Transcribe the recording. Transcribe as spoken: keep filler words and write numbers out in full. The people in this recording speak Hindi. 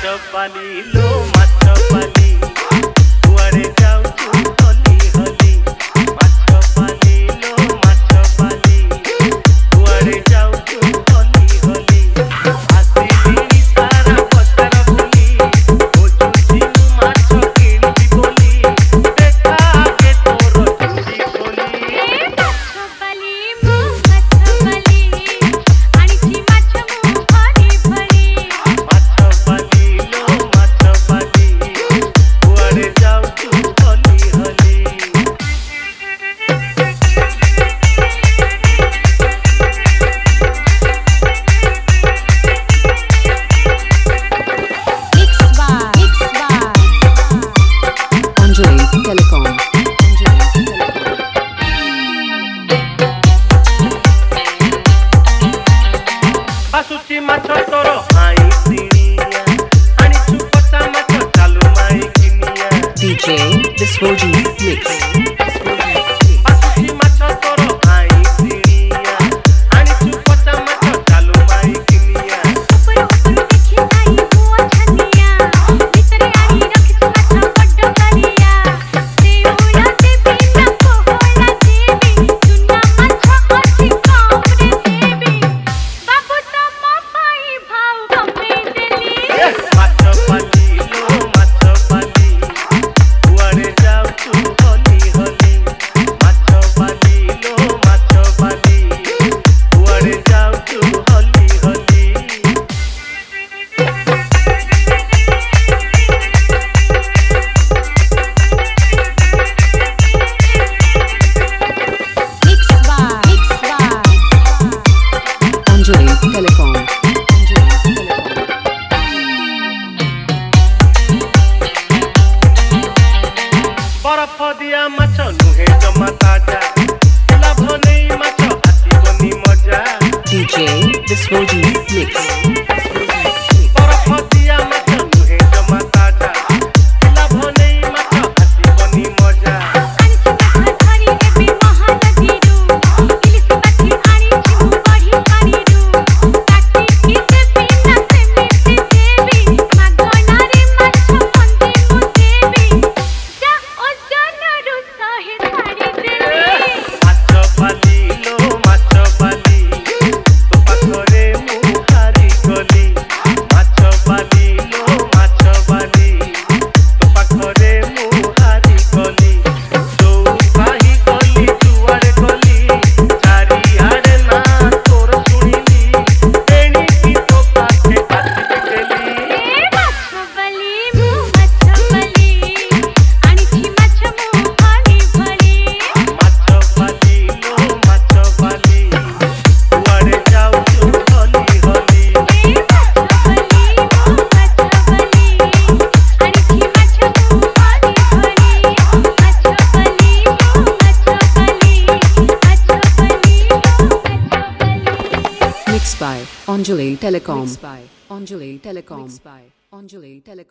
पाली लो माछ पाली कुआरे जाऊछु हली हली माछ पाली लो माछ पाली कुआरे जाऊछु हली हली आसिली सारा पत्थर बुली खोजुछि मु माछ किणबी बोली देखा के तोर चुड़ी बोली माछ पाली मु माछ पाली आनिछि माछ मु भरी भरी माछ पाली लो माछ पाली कुआरे जाऊछु हली हली Mixed by Mixed by Anjali Telecom. Anjali Telecom. बासुची माछ तोर हाई सिणिया आनिछु पचा माछ चालू माई किनिया D J Biswajit Mix. बासुची माछ तोर हाई सिणिया आनिछु पचा माछ चालू माई किनिया ऊपर ऊपर देखि आई मुआ छनिया भीतर आई रखिछु माछ बड्ड करिया से होला से बिना कोहला देवी चुना माछ अछि कामरे देवी बाबू तम पाई भाव कमे देली माछ पाली लो माछ पाली कुआरे जाऊछु हली हली माछ पाली लो माछ पाली कुआरे जाऊछु हली हली Mixed by Mixed by Anjali Telecom. Anjali Telecom. बरफ दिया माछ नुहे जमा ताजा लाभ नहीं माछ आसीबनी मजा D J Biswajit Mix. बरफ दिया माछ नुहे जमा ताजा लाभ नहीं माछ आसीबनी मजा आनिछि माछ धरी एबे महानदीरू इलिस बाठी आनिछि मु बढी पानीरू काटी किते बिना सेमिति देवी मागनारे माछ मन्दी मु देवी जा ओजनरू सहे छाड़ी देली माछ पाली लो माछ पाली तो पाखरे मु हारी गली माछ पाली लो माछ पाली तो पाखरे मु हारी गली जो पाही गली जुआरे गली चारि आड़े ना तोर सुनिली एणी की तो पाखे आसी देली माछ बली मु माछ बली आनिछि माछ मु भरी भरी माछ पाली लो माछ पाली कुआरे जाऊछु हली हली माछ बली मु माछ बली आनिछि माछ मु भरी भरी माछ बली मु माछ बली माछ बली मु माछ बली Mixed by Anjali Telecom. Mixed by Anjali Telecom. Mixed by Anjali Telecom.